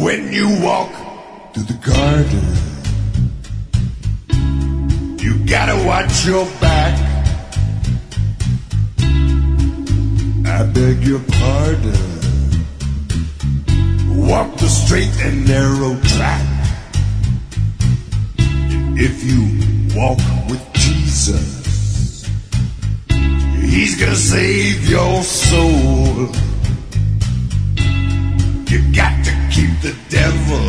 When you walk through the garden, you gotta watch your back. I beg your pardon. Walk the straight and narrow track. If you walk with Jesus, He's gonna save your soul. You got to keep the devil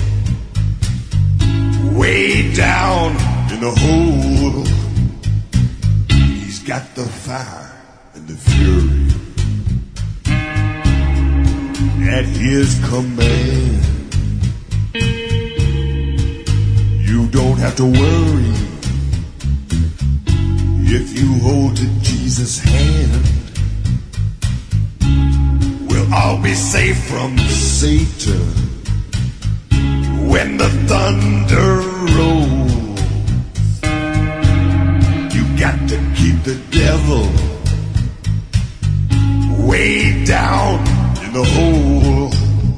way down in the hole. He's got the fire and the fury at His command. You don't have to worry if you hold to Jesus' hand. We'll all be safe from Satan when the thunder rolls. You got to keep the devil way down in the hole.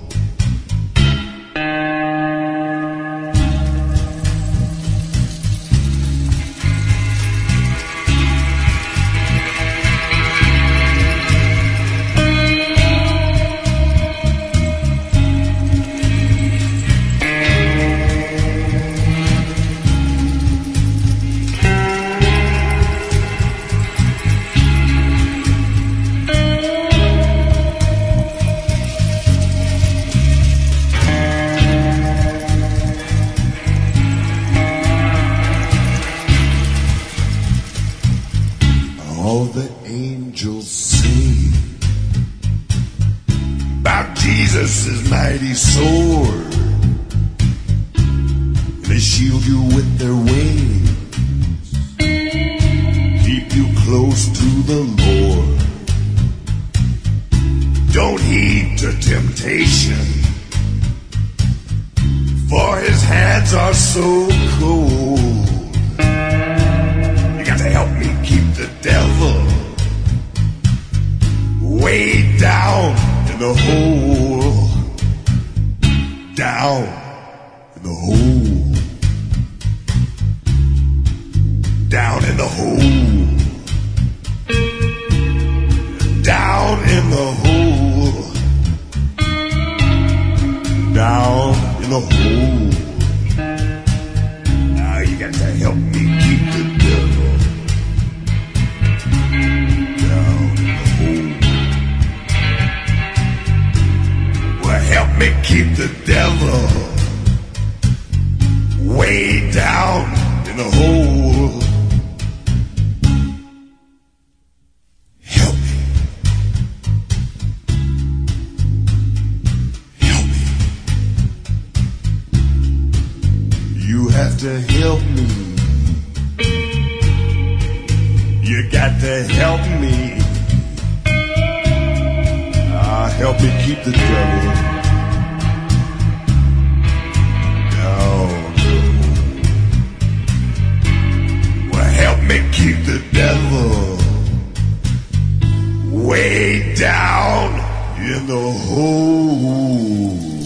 All the angels sing about Jesus' mighty sword. They shield you with their wings, keep you close to the Lord. Don't heed to temptation, for His hands are so cold. You got to help me keep the devil way down in the hole. Down in the hole. Down in the hole. Down in the hole. Down in the hole. Now you got to help me keep the devil down in the hole. Well, help me keep the devil way down in the hole. Help me. Help me. You have to help me. You got to help me. Help me keep the devil down. Well, help me keep the devil way down in the hole.